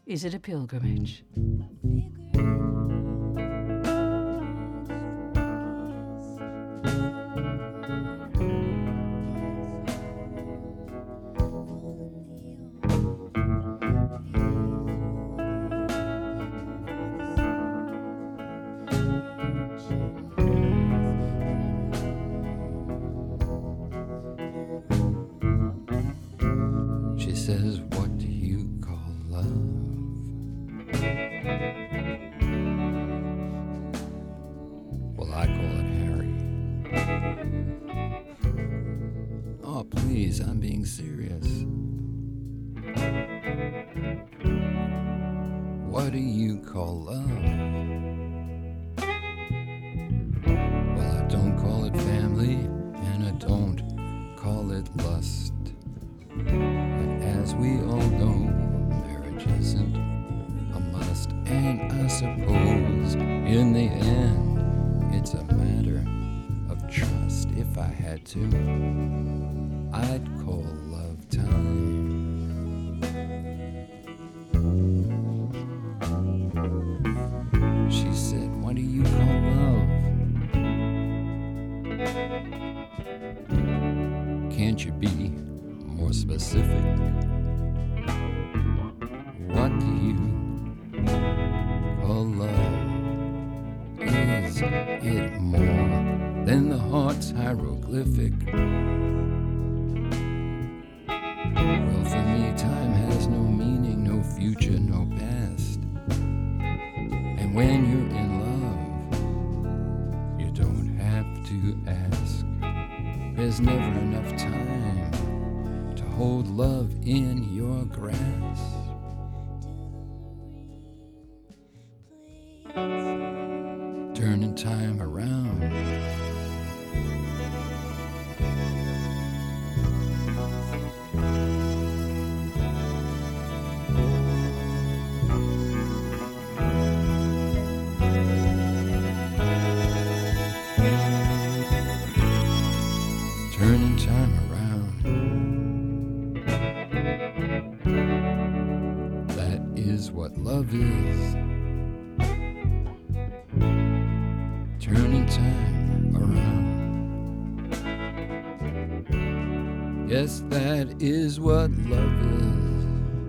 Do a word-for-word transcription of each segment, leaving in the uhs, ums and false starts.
Is it a pilgrimage? She says, what do you call love? Well, I call it Harry. Oh, please, I'm being serious. What do you call love? Well, I don't call it family, and I don't call it lust. But as we all know, marriage isn't a must. And I suppose in the end, it's a matter of trust. If I had to, I'd call love time. She said, what do you call love? Can't you be more specific? What do you call love? Is it more than the heart's hieroglyphic? Well, for me, time has no meaning, no future, no past. And when you're in love, you don't have to ask. There's never enough time to hold love in your grasp. Turning time around. Turning time around. That is what love is. Turning time around. Yes, that is what love is.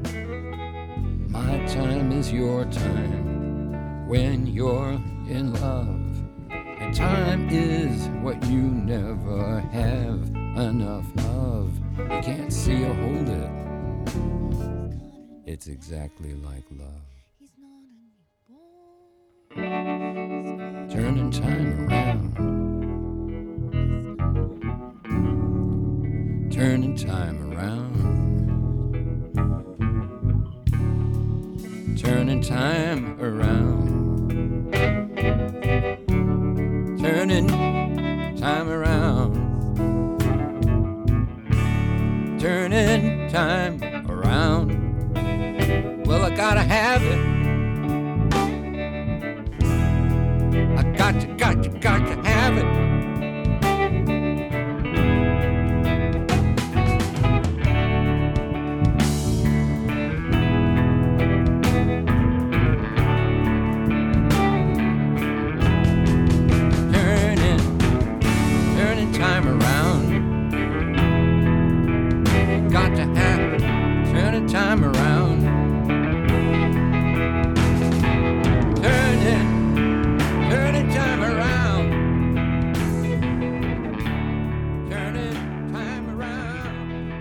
My time is your time when you're in love. And time is what you never have enough of. You can't see or hold it. It's exactly like love. Turning time around. Turning time around. Turning time around. Turning time around. Turning time around. Well, I gotta have